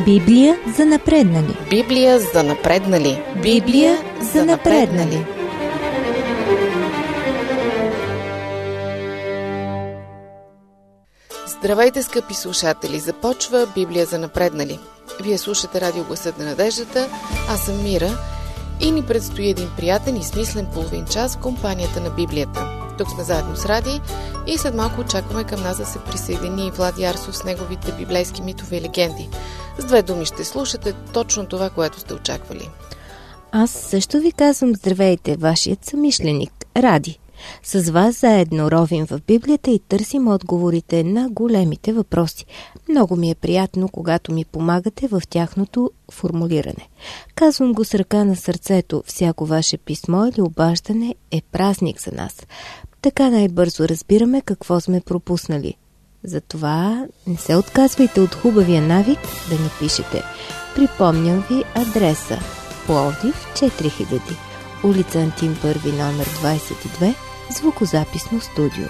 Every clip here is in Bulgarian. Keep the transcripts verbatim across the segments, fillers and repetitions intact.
Библия за напреднали. Библия за напреднали. Библия за напреднали. Здравейте, скъпи слушатели! Започва Библия за напреднали. Вие слушате радио Гласът на надеждата, аз съм Мира и ни предстои един приятен и смислен половин час в компанията на Библията. Тук сме заедно с Ради и след малко очакваме към нас да се присъедини Влади Арсов с неговите библейски митове и легенди. С две думи ще слушате точно това, което сте очаквали. Аз също ви казвам здравейте, вашият съмишленик Ради. С вас заедно ровим в Библията и търсим отговорите на големите въпроси. Много ми е приятно, когато ми помагате в тяхното формулиране. Казвам го с ръка на сърцето. Всяко ваше писмо или обаждане е празник за нас. Така най-бързо разбираме какво сме пропуснали. Затова не се отказвайте от хубавия навик да ни пишете. Припомням ви адреса: Пловдив четири хиляди, улица Антим първи, номер двадесет и две, звукозаписно студио.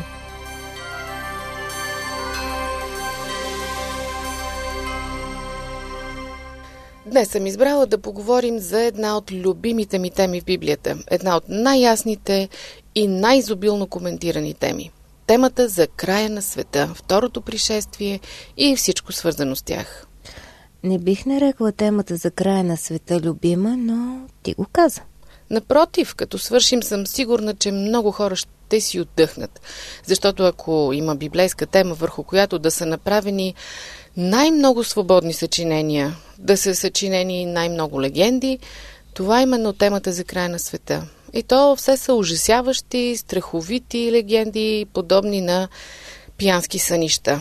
Днес съм избрала да поговорим за една от любимите ми теми в Библията. Една от най-ясните и най-изобилно коментирани теми. Темата за края на света, второто пришествие и всичко свързано с тях. Не бих нарекла темата за края на света любима, но ти го каза. Напротив, като свършим, съм сигурна, че много хора ще си отдъхнат. Защото ако има библейска тема, върху която да са направени най-много свободни съчинения, да са съчинени най-много легенди, това е именно темата за края на света. И то все са ужасяващи, страховити легенди, подобни на пиянски сънища.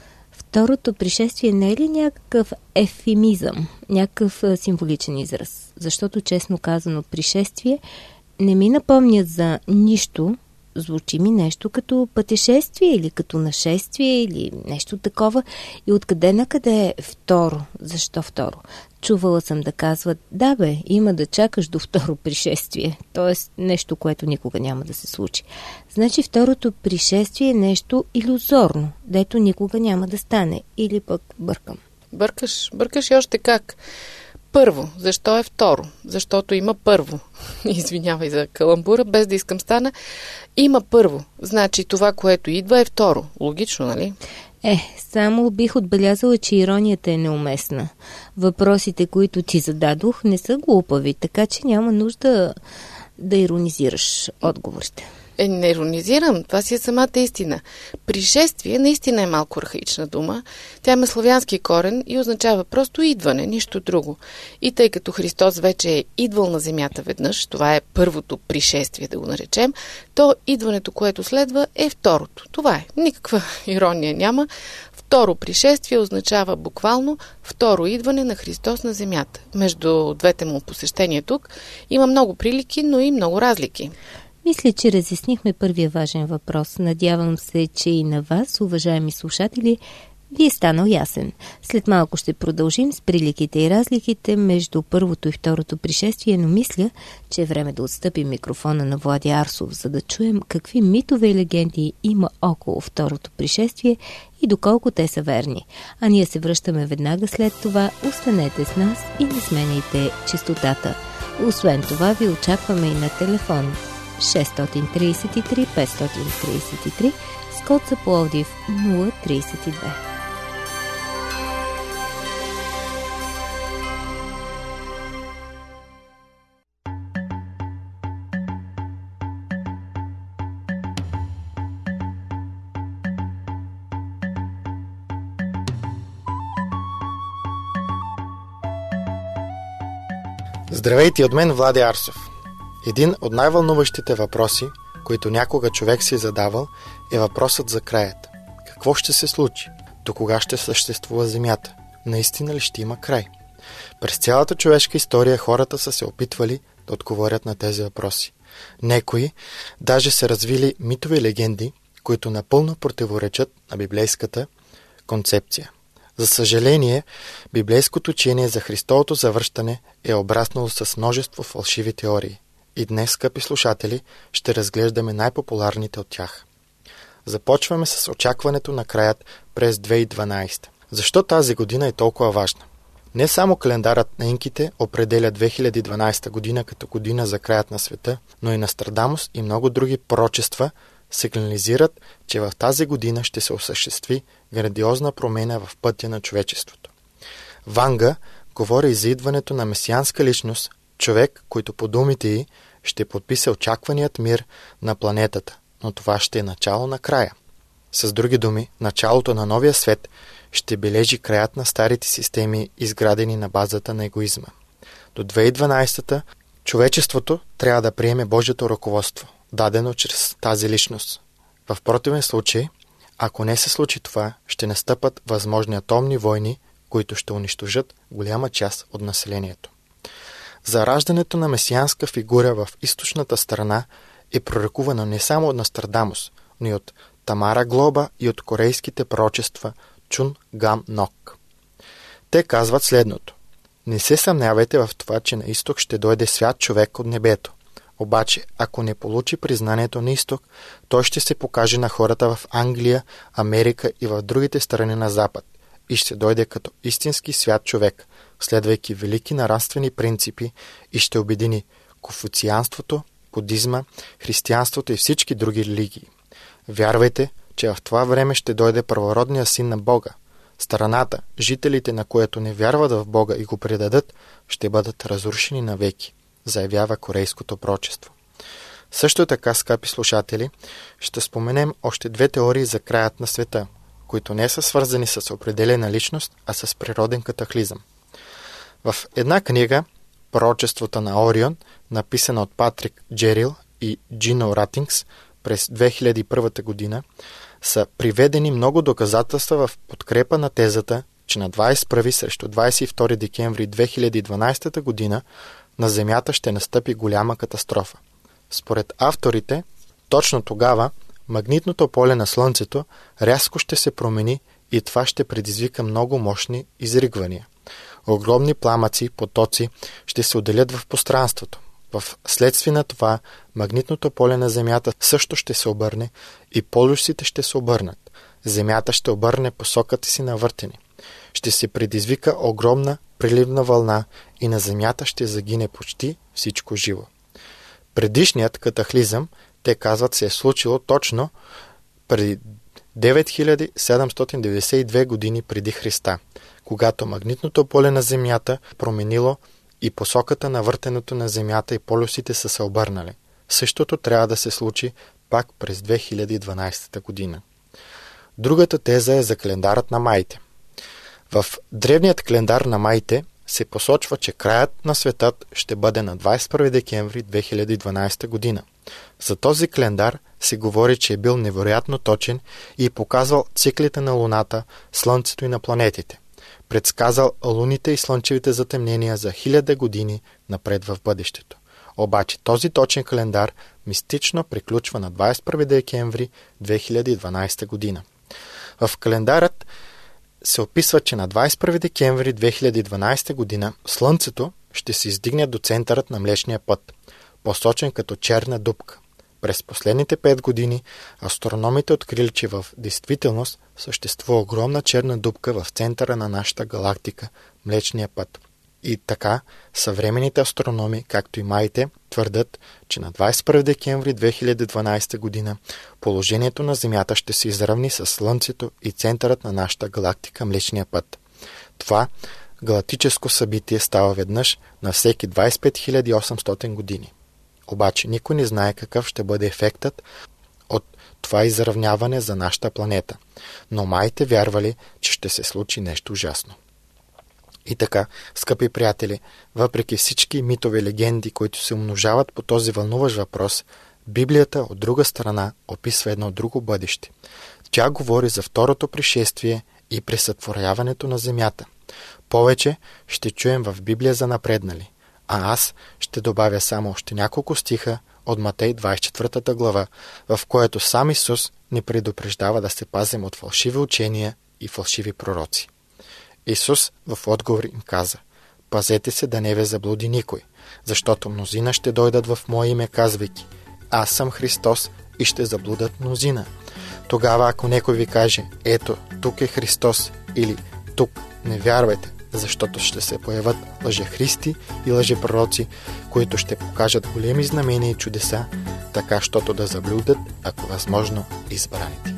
Второто пришествие не е ли някакъв ефемизъм, някакъв символичен израз? Защото, честно казано, пришествие не ми напомнят за нищо, звучи ми нещо като пътешествие или като нашествие или нещо такова. И откъде на къде е второ? Защо второ? Чувала съм да казват: да бе, има да чакаш до второ пришествие. Тоест нещо, което никога няма да се случи. Значи второто пришествие е нещо илюзорно, дето никога няма да стане. Или пък бъркам. Бъркаш, бъркаш и още как. Първо. Защо е второ? Защото има първо. Извинявай за каламбура, без да искам стана. Има първо. Значи това, което идва, е второ. Логично, нали? Е, само бих отбелязала, че иронията е неуместна. Въпросите, които ти зададох, не са глупави, така че няма нужда да иронизираш отговорите. Е, не иронизирам, това си е самата истина. Пришествие наистина е малко архаична дума. Тя има славянски корен и означава просто идване, нищо друго. И тъй като Христос вече е идвал на земята веднъж, това е първото пришествие, да го наречем, то идването, което следва, е второто. Това е. Никаква ирония няма. Второ пришествие означава буквално второ идване на Христос на земята. Между двете му посещения тук има много прилики, но и много разлики. Мисля, че разяснихме първия важен въпрос. Надявам се, че и на вас, уважаеми слушатели, ви е станал ясен. След малко ще продължим с приликите и разликите между първото и второто пришествие, но мисля, че е време да отстъпим микрофона на Влади Арсов, за да чуем какви митове и легенди има около второто пришествие и доколко те са верни. А ние се връщаме веднага след това. Останете с нас и не сменяйте честотата. Освен това, ви очакваме и на телефон шест три три пет три три с код за Пловдив нула три две. Здравейте от мен, Влади Арсов. Един от най-вълнуващите въпроси, които някога човек си е задавал, е въпросът за краят. Какво ще се случи? До кога ще съществува Земята? Наистина ли ще има край? През цялата човешка история хората са се опитвали да отговорят на тези въпроси. Некои даже са развили митови и легенди, които напълно противоречат на библейската концепция. За съжаление, библейското учение за Христовото завръщане е обраснало с множество фалшиви теории. И днес, скъпи слушатели, ще разглеждаме най-популярните от тях. Започваме с очакването на краят през две хиляди и дванадесета. Защо тази година е толкова важна? Не само календарът на инките определя две хиляди и дванадесета година като година за краят на света, но и Нострадамус и много други пророчества сигнализират, че в тази година ще се осъществи грандиозна промена в пътя на човечеството. Ванга говори за идването на месианска личност, човек, който по думите й ще подписа очакваният мир на планетата, но това ще е начало на края. С други думи, началото на новия свет ще бележи краят на старите системи, изградени на базата на егоизма. До две хиляди и дванадесета човечеството трябва да приеме Божието ръководство, дадено чрез тази личност. В противен случай, ако не се случи това, ще настъпат възможни атомни войни, които ще унищожат голяма част от населението. Зараждането на месианска фигура в източната страна е пророкувано не само от Нострадамус, но и от Тамара Глоба и от корейските пророчества Чун Гам Нок. Те казват следното: не се съмнявайте в това, че на изток ще дойде свят човек от небето. Обаче, ако не получи признанието на изток, той ще се покаже на хората в Англия, Америка и в другите страни на Запад и ще дойде като истински свят човек, следвайки велики нравствени принципи и ще обедини конфуцианството, будизма, християнството и всички други религии. Вярвайте, че в това време ще дойде първородният син на Бога. Страната, жителите на което не вярват в Бога и го предадат, ще бъдат разрушени навеки, заявява корейското пророчество. Също така, скъпи слушатели, ще споменем още две теории за краят на света, които не са свързани с определена личност, а с природен катаклизъм. В една книга, Пророчеството на Орион, написана от Патрик Джерил и Джино Ратингс през две хиляди и първа година, са приведени много доказателства в подкрепа на тезата, че на двадесет и първи срещу двадесет и втори декември две хиляди и дванадесета година на Земята ще настъпи голяма катастрофа. Според авторите, точно тогава магнитното поле на Слънцето рязко ще се промени и това ще предизвика много мощни изригвания. Огромни пламъци, потоци ще се отделят в пространството. В следствие на това магнитното поле на Земята също ще се обърне и полюсите ще се обърнат. Земята ще обърне посоката си на въртене. Ще се предизвика огромна приливна вълна и на Земята ще загине почти всичко живо. Предишният катаклизъм, те казват, се е случило точно преди девет хиляди седемстотин деветдесет и две години преди Христа, когато магнитното поле на Земята променило и посоката на въртенето на Земята и полюсите са се обърнали. Същото трябва да се случи пак през две хиляди и дванадесета година. Другата теза е за календарът на маите. В древният календар на маите се посочва, че краят на светът ще бъде на двадесет и първи декември две хиляди и дванадесета година. За този календар се говори, че е бил невероятно точен и показвал циклите на Луната, Слънцето и на планетите. Предсказал луните и слънчевите затемнения за хиляда години напред в бъдещето. Обаче този точен календар мистично приключва на двадесет и първи декември две хиляди и дванадесета година. В календарът се описва, че на двадесет и първи декември две хиляди и дванадесета година Слънцето ще се издигне до центърът на Млечния път, посочен като черна дупка. През последните пет години астрономите открили, че в действителност съществува огромна черна дупка в центъра на нашата галактика, Млечния път. И така, съвременните астрономи, както и маите, твърдят, че на двадесет и първи декември две хиляди и дванадесета година положението на Земята ще се изравни с Слънцето и центърът на нашата галактика, Млечния път. Това галактическо събитие става веднъж на всеки двадесет и пет хиляди и осемстотин години. Обаче никой не знае какъв ще бъде ефектът от това изравняване за нашата планета. Но маите вярвали, че ще се случи нещо ужасно. И така, скъпи приятели, въпреки всички митови легенди, които се умножават по този вълнуващ въпрос, Библията от друга страна описва едно друго бъдеще. Тя говори за второто пришествие и пресътворяването на земята. Повече ще чуем в Библия за напреднали. А аз ще добавя само още няколко стиха от Матей двадесет и четвърта глава, в което сам Исус ни предупреждава да се пазим от фалшиви учения и фалшиви пророци. Исус в отговор им каза: пазете се да не ви заблуди никой, защото мнозина ще дойдат в Мое име, казвайки: аз съм Христос, и ще заблудат мнозина. Тогава, ако някой ви каже: ето, тук е Христос, или тук, не вярвайте, защото ще се появят лъжехристи и лъжепророци, които ще покажат големи знамения и чудеса, така щото да заблудят, ако възможно, избраните.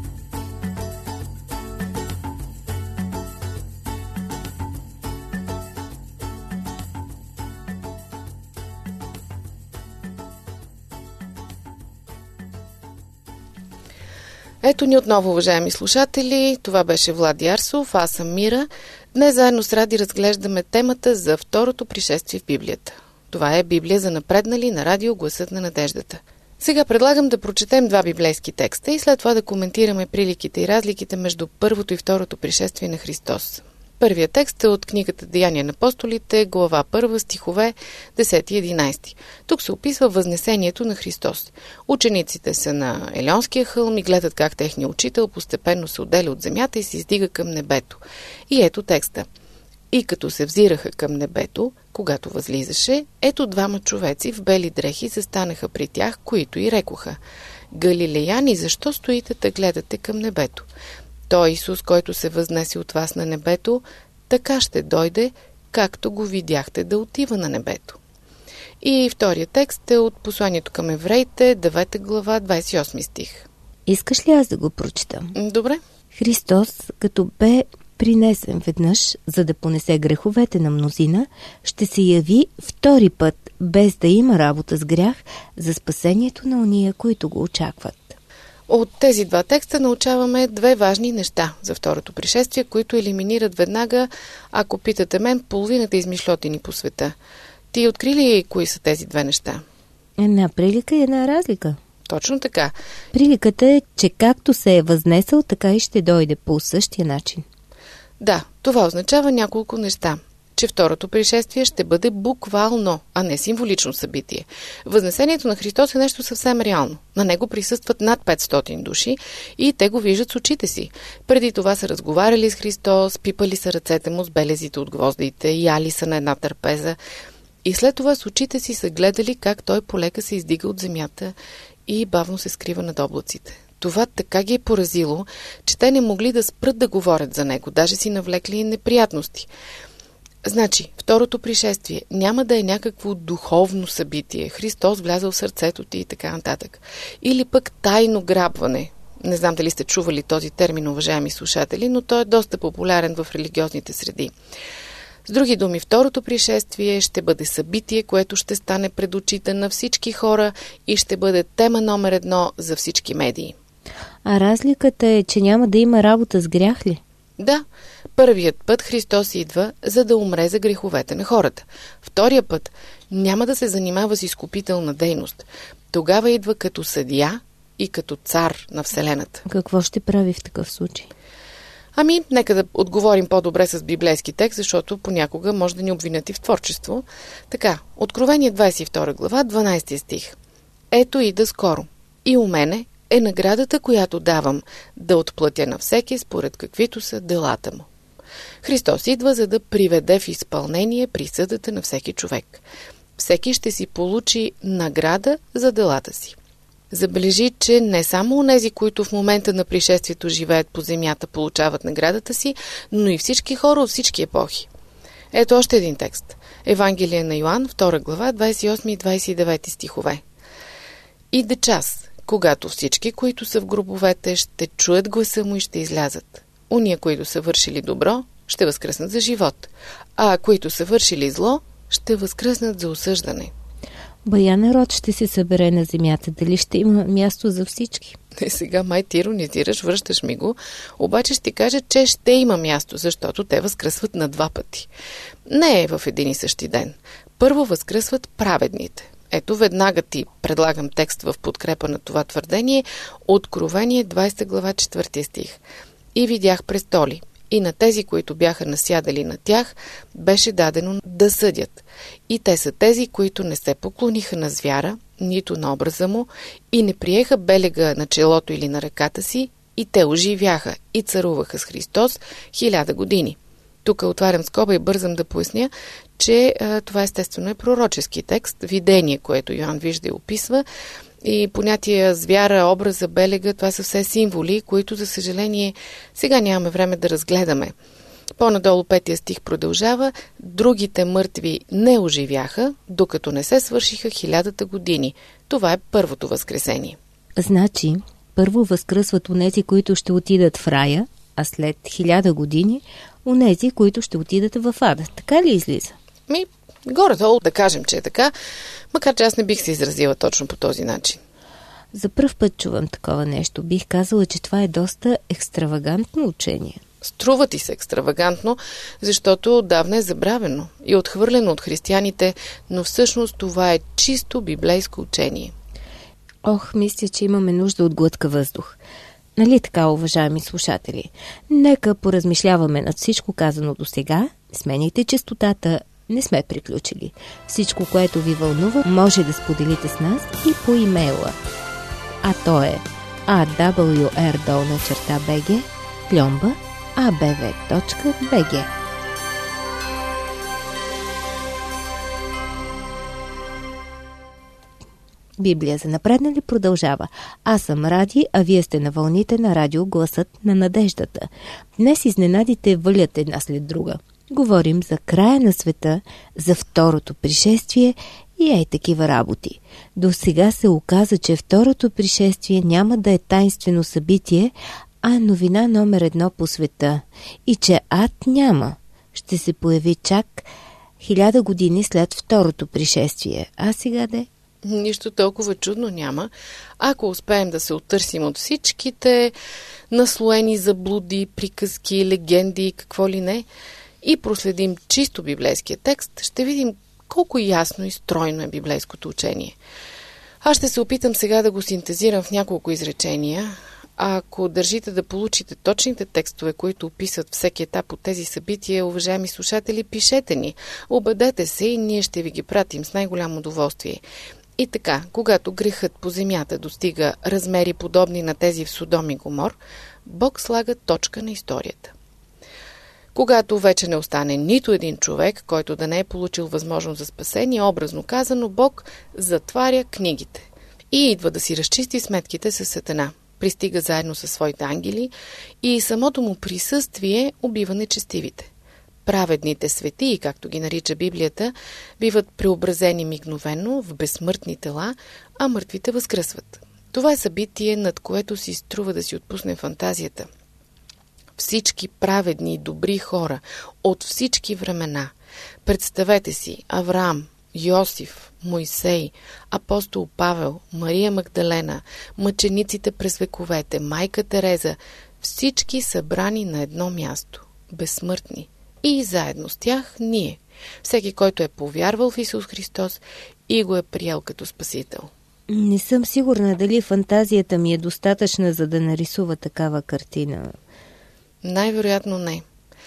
Ето ни отново, уважаеми слушатели. Това беше Влади Арсов, аз съм Мира. Днес заедно с Ради разглеждаме темата за второто пришествие в Библията. Това е Библия за напреднали на радио Гласът на надеждата. Сега предлагам да прочетем два библейски текста и след това да коментираме приликите и разликите между първото и второто пришествие на Христос. Първият текст е от книгата Деяния на апостолите, глава първа, стихове десет и единайсет. Тук се описва възнесението на Христос. Учениците са на Елеонския хълм и гледат как техният учител постепенно се отделя от земята и се издига към небето. И ето текста. И като се взираха към небето, когато възлизаше, ето двама човеци в бели дрехи застанаха при тях, които и рекоха: Галилеяни, защо стоите да гледате към небето? Той Исус, който се възнесе от вас на небето, така ще дойде, както го видяхте да отива на небето. И вторият текст е от посланието към евреите, девета глава, двайсет и осми стих. Искаш ли аз да го прочитам? Добре. Христос, като бе принесен веднъж, за да понесе греховете на мнозина, ще се яви втори път, без да има работа с грях, за спасението на ония, които го очакват. От тези два текста научаваме две важни неща за второто пришествие, които елиминират веднага, ако питате мен, половината измишлотини по света. Ти откри ли кои са тези две неща? Една прилика и една разлика. Точно така. Приликата е, че както се е възнесъл, така и ще дойде по същия начин. Да, това означава няколко неща. Че второто пришествие ще бъде буквално, а не символично събитие. Възнесението на Христос е нещо съвсем реално. На него присъстват над петстотин души и те го виждат с очите си. Преди това са разговаряли с Христос, пипали са ръцете му с белезите от гвоздите, яли са на една трапеза и след това с очите си са гледали как той полека се издига от земята и бавно се скрива над облаците. Това така ги е поразило, че те не могли да спрат да говорят за него, даже си навлекли неприятности. Значи, второто пришествие няма да е някакво духовно събитие, Христос влязъл в сърцето ти и така нататък. Или пък тайно грабване. Не знам дали сте чували този термин, уважаеми слушатели, но той е доста популярен в религиозните среди. С други думи, второто пришествие ще бъде събитие, което ще стане пред очите на всички хора и ще бъде тема номер едно за всички медии. А разликата е, че няма да има работа с грях ли? Да, първият път Христос идва, за да умре за греховете на хората. Втория път няма да се занимава с изкупителна дейност. Тогава идва като съдия и като цар на Вселената. Какво ще прави в такъв случай? Ами, нека да отговорим по-добре с библейски текст, защото понякога може да ни обвинят и в творчество. Така, Откровение двайсет и втора глава, дванайсети стих. Ето ида скоро. И у мене е наградата, която давам, да отплатя на всеки според каквито са делата му. Христос идва, за да приведе в изпълнение присъдата на всеки човек. Всеки ще си получи награда за делата си. Забележи, че не само онези, които в момента на пришествието живеят по земята, получават наградата си, но и всички хора от всички епохи. Ето още един текст. Евангелие на Йоан, втора глава, двайсет и осми и двайсет и девети стихове. Иде час, когато всички, които са в гробовете, ще чуят гласа му и ще излязат. Уния, които са вършили добро, ще възкръснат за живот, а които са вършили зло, ще възкръснат за осъждане. Бая народ ще се събере на земята. Дали ще има място за всички? Не, сега май ти иронизираш, връщаш ми го, обаче ще ти кажа, че ще има място, защото те възкръсват на два пъти. Не е в един и същи ден. Първо възкръсват праведните. Ето веднага ти предлагам текст в подкрепа на това твърдение. Откровение двайсета глава, четвърти стих. И видях престоли, и на тези, които бяха насядали на тях, беше дадено да съдят. И те са тези, които не се поклониха на звяра, нито на образа му, и не приеха белега на челото или на ръката си, и те оживяха и царуваха с Христос хиляда години. Тук отварям скоба и бързам да поясня, че а, това естествено е пророчески текст, видение, което Йоан вижда и описва, и понятия звяра, образа, белега, това са все символи, които, за съжаление, сега нямаме време да разгледаме. По-надолу петия стих продължава: другите мъртви не оживяха, докато не се свършиха хилядата години. Това е първото възкресение. Значи, първо възкръсват онези, които ще отидат в рая, а след хиляда години онези, които ще отидат в ада. Така ли излиза? Ми, горе-долу да кажем, че е така, макар че аз не бих се изразила точно по този начин. За пръв път чувам такова нещо. Бих казала, че това е доста екстравагантно учение. Струва ти се екстравагантно, защото отдавна е забравено и отхвърлено от християните, но всъщност това е чисто библейско учение. Ох, мисля, че имаме нужда от глътка въздух. Нали така, уважаеми слушатели? Нека поразмишляваме над всичко казано до сега. Сменяйте честотата. Не сме приключили. Всичко, което ви вълнува, може да споделите с нас и по имейла. А то е a w r долна черта b g плюмба a b v точка b g. Библия за напреднали продължава. Аз съм Ради, а вие сте на вълните на радио Гласът на надеждата. Днес изненадите валят една след друга. Говорим за края на света, за второто пришествие и ей такива работи. До сега се оказа, че второто пришествие няма да е тайнствено събитие, а новина номер едно по света. И че ад няма. Ще се появи чак хиляда години след второто пришествие. А сега де? Нищо толкова чудно няма, ако успеем да се оттърсим от всичките наслоени заблуди, приказки, легенди и какво ли не, и проследим чисто библейския текст, ще видим колко ясно и стройно е библейското учение. Аз ще се опитам сега да го синтезирам в няколко изречения. А ако държите да получите точните текстове, които описват всеки етап от тези събития, уважаеми слушатели, пишете ни. Обадете се и ние ще ви ги пратим с най-голямо удоволствие. И така, когато грехът по земята достига размери подобни на тези в Содом и Гомор, Бог слага точка на историята. Когато вече не остане нито един човек, който да не е получил възможност за спасение, образно казано, Бог затваря книгите и идва да си разчисти сметките с Сатана. Пристига заедно със своите ангели и самото му присъствие убива нечестивите. Праведните светии, както ги нарича Библията, биват преобразени мигновено в безсмъртни тела, а мъртвите възкръсват. Това е събитие, над което си струва да си отпусне фантазията. Всички праведни и добри хора от всички времена. Представете си Авраам, Йосиф, Мойсей, апостол Павел, Мария Магдалена, мъчениците през вековете, майка Тереза, всички събрани на едно място, безсмъртни. И заедно с тях ние, всеки, който е повярвал в Исус Христос и го е приел като Спасител. Не съм сигурна дали фантазията ми е достатъчна, за да нарисува такава картина. Най-вероятно не.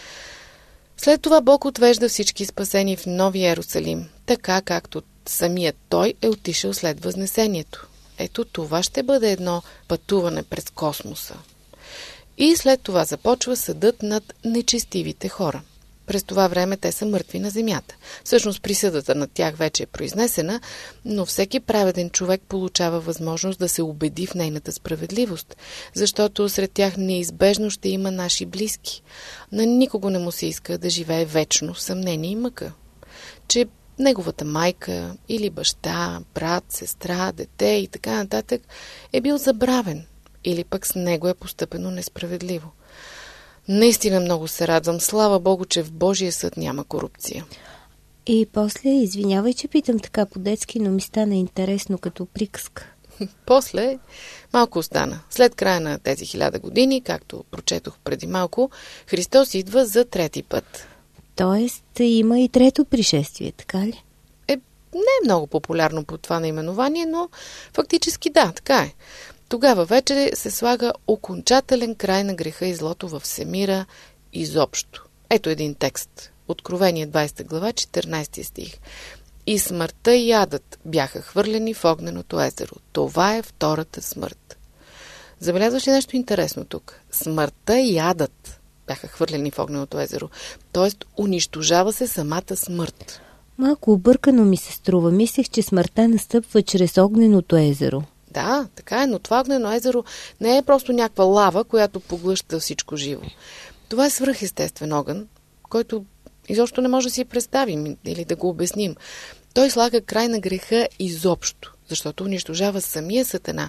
След това Бог отвежда всички спасени в Новия Иерусалим, така както самият Той е отишъл след Възнесението. Ето това ще бъде едно пътуване през космоса. И след това започва съдът над нечестивите хора. През това време те са мъртви на земята. Всъщност присъдата над тях вече е произнесена, но всеки праведен човек получава възможност да се убеди в нейната справедливост, защото сред тях неизбежно ще има наши близки. На никого не му се иска да живее вечно в съмнение и мъка. Че неговата майка или баща, брат, сестра, дете и така нататък е бил забравен или пък с него е постъпено несправедливо. Наистина много се радвам. Слава Богу, че в Божия съд няма корупция. И после, извинявай, че питам така по-детски, но ми стана интересно като приказка. После малко остана. След края на тези хиляда години, както прочетох преди малко, Христос идва за трети път. Тоест има и трето пришествие, така ли? Е, не е много популярно по това наименование, но фактически да, така е. Тогава вече се слага окончателен край на греха и злото във всемира изобщо. Ето един текст. Откровение двадесета глава, четиринадесети стих. И смъртта и адът бяха хвърлени в огненото езеро. Това е втората смърт. Забелязваш ли нещо интересно тук? Смъртта и адът бяха хвърлени в огненото езеро. Тоест унищожава се самата смърт. Малко объркано ми се струва. Мислех, че смъртта настъпва чрез огненото езеро. Да, така е, но това огнено езеро не е просто някаква лава, която поглъща всичко живо. Това е свръхестествен огън, който изобщо не може да си представим или да го обясним. Той слага край на греха изобщо, защото унищожава самия Сатана.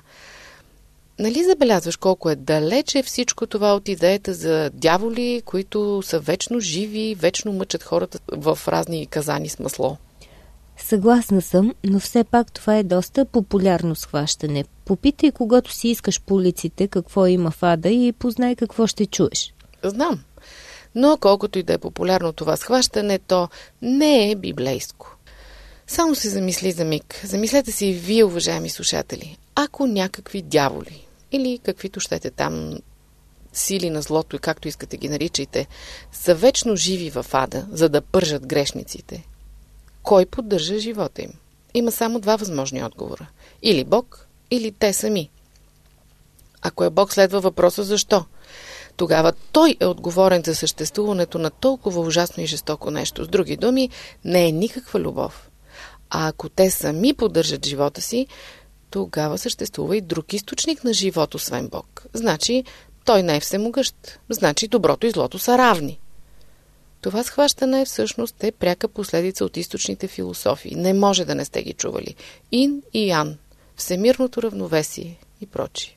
Нали забелязваш колко е далече всичко това от идеята за дяволи, които са вечно живи, вечно мъчат хората в разни казани с масло? Съгласна съм, но все пак това е доста популярно схващане. Попитай когато си искаш по улиците какво има в ада и познай какво ще чуеш. Знам, но колкото и да е популярно това схващане, то не е библейско. Само се замисли за миг. Замислете си и вие, уважаеми слушатели. Ако някакви дяволи или каквито щете там сили на злото и както искате ги наричайте, са вечно живи в ада, за да пържат грешниците, кой поддържа живота им? Има само два възможни отговора. Или Бог, или те сами. Ако е Бог, следва въпроса защо. Тогава той е отговорен за съществуването на толкова ужасно и жестоко нещо. С други думи, не е никаква любов. А ако те сами поддържат живота си, тогава съществува и друг източник на живот, освен Бог. Значи, той не е всемогъщ. Значи, доброто и злото са равни. Това схващане всъщност е пряка последица от източните философии. Не може да не сте ги чували. Ин и Ян, всемирното равновесие и прочие.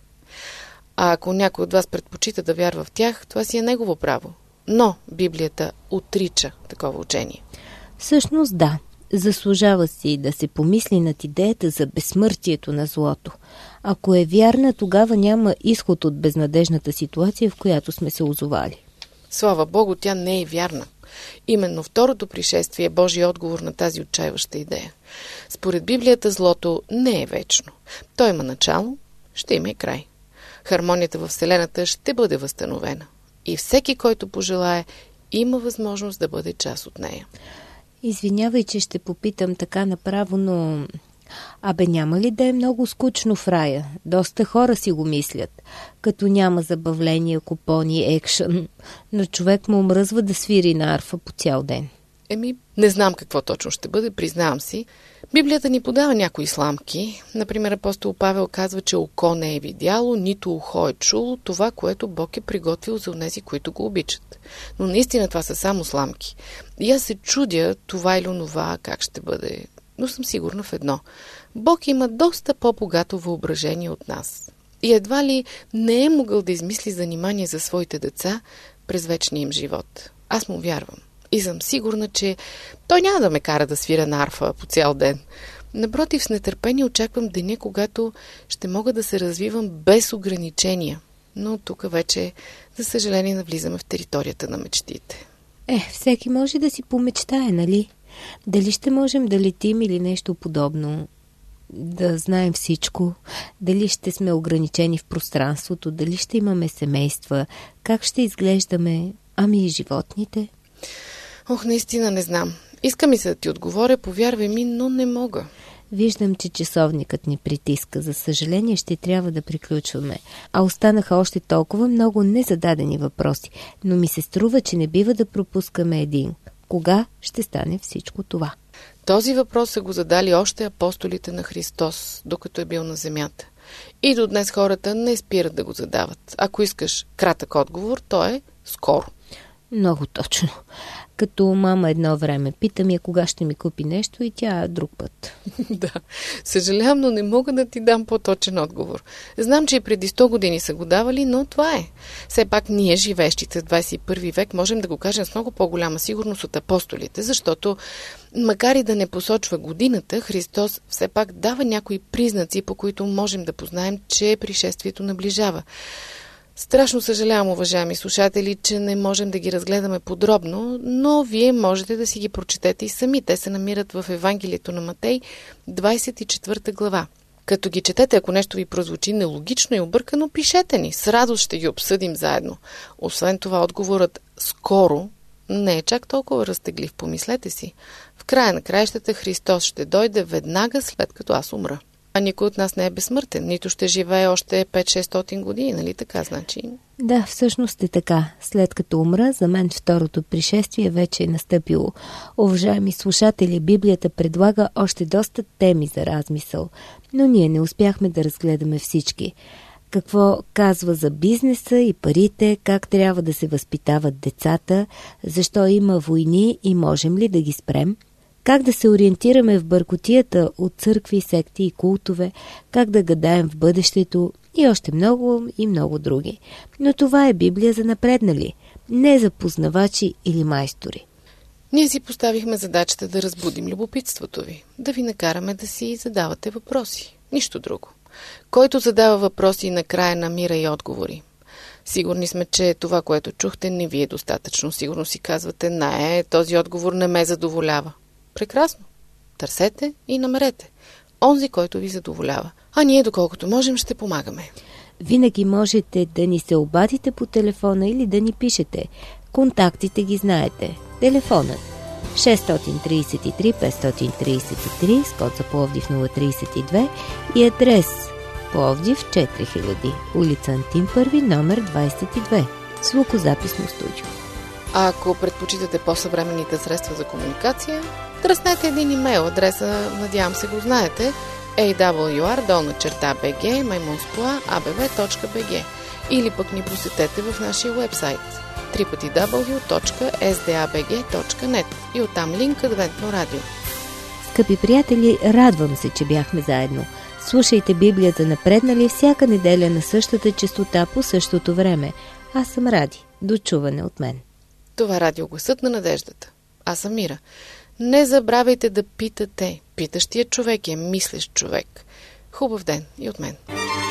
А ако някой от вас предпочита да вярва в тях, това си е негово право. Но Библията отрича такова учение. Всъщност да, заслужава си да се помисли над идеята за безсмъртието на злото. Ако е вярна, тогава няма изход от безнадежната ситуация, в която сме се озовали. Слава Богу, тя не е вярна. Именно второто пришествие е Божий отговор на тази отчаиваща идея. Според Библията злото не е вечно. Той има начало, ще има и край. Хармонията във Вселената ще бъде възстановена. И всеки, който пожелае, има възможност да бъде част от нея. Извинявай, че ще попитам така направо, но... Абе, няма ли да е много скучно в рая? Доста хора си го мислят. Като няма забавления, купони, екшън. На човек му омръзва да свири на арфа по цял ден. Еми, не знам какво точно ще бъде, признавам си. Библията ни подава някои сламки. Например, апостол Павел казва, че око не е видяло, нито ухо е чуло това, което Бог е приготвил за онези, които го обичат. Но наистина това са само сламки. И аз се чудя това или онова как ще бъде. Но съм сигурна в едно. Бог има доста по-богато въображение от нас. И едва ли не е могъл да измисли занимание за своите деца през вечния им живот. Аз му вярвам. И съм сигурна, че той няма да ме кара да свиря на арфа по цял ден. Напротив, с нетърпение очаквам деня, когато ще мога да се развивам без ограничения. Но тук вече, за съжаление, навлизаме в територията на мечтите. Е, всеки може да си помечтае, нали? Дали ще можем да летим или нещо подобно? Да знаем всичко? Дали ще сме ограничени в пространството? Дали ще имаме семейства? Как ще изглеждаме? Ами и животните? Ох, наистина не знам. Иска ми се да ти отговоря, повярвай ми, но не мога. Виждам, че часовникът ни притиска. За съжаление ще трябва да приключваме. А останаха още толкова много незададени въпроси. Но ми се струва, че не бива да пропускаме един. Кога ще стане всичко това? Този въпрос са го задали още апостолите на Христос, докато е бил на земята. И до днес хората не спират да го задават. Ако искаш кратък отговор, то е скоро. Много точно. Като мама едно време пита ми кога ще ми купи нещо и тя друг път. Да, съжалявам, но не мога да ти дам по-точен отговор. Знам, че и преди сто години са го давали, но това е. Все пак ние, живеещите в двадесет и първи век, можем да го кажем с много по-голяма сигурност от апостолите, защото макар и да не посочва годината, Христос все пак дава някои признаци, по които можем да познаем, че пришествието наближава. Страшно съжалявам, уважаеми слушатели, че не можем да ги разгледаме подробно, но вие можете да си ги прочетете и сами. Те се намират в Евангелието на Матей, двадесет и четвърта глава. Като ги четете, ако нещо ви прозвучи нелогично и объркано, пишете ни. С радост ще ги обсъдим заедно. Освен това, отговорът «скоро» не е чак толкова разтеглив. Помислете си. В края на краищата Христос ще дойде веднага след като аз умра. А никой от нас не е безсмъртен, нито ще живее още пет-шестстотин години, нали така, значи? Да, всъщност е така. След като умра, за мен второто пришествие вече е настъпило. Уважаеми слушатели, Библията предлага още доста теми за размисъл, но ние не успяхме да разгледаме всички. какво казва за бизнеса и парите, как трябва да се възпитават децата, защо има войни и можем ли да ги спрем, как да се ориентираме в бъркотията от църкви, секти и култове, как да гадаем в бъдещето и още много и много други. Но това е Библия за напреднали, не за познавачи или майстори. Ние си поставихме задачата да разбудим любопитството ви, да ви накараме да си задавате въпроси. Нищо друго. Който задава въпроси, накрая намира и отговори. Сигурни сме, че това, което чухте, не ви е достатъчно. Сигурно си казвате, не, този отговор не ме задоволява. Прекрасно. Търсете и намерете онзи, който ви задоволява. А ние, доколкото можем, ще помагаме. Винаги можете да ни се обадите по телефона или да ни пишете. Контактите ги знаете. Телефонът шест три три пет три три с код за Пловдив нула три две и адрес Пловдив четири хиляди, улица Антим първи, номер двадесет и две, звукозаписно студио. А ако предпочитате по-съвременните средства за комуникация, тръснете един имейл. Адреса, надявам се го знаете, ей дабъл ю ар долна черта bg маймунспла а б в точка б г или пък ни посетете в нашия уебсайт дабъл ю дабъл ю дабъл ю точка ес ди ей би джи точка нет и оттам линк Адвентно радио. Скъпи приятели, радвам се, че бяхме заедно. Слушайте Библия за напреднали всяка неделя на същата честота по същото време. Аз съм Ради. До чуване от мен. Това радио Гласът на надеждата. Аз съм Мира. Не забравяйте да питате. Питащия човек е мислещ човек. Хубав ден и от мен.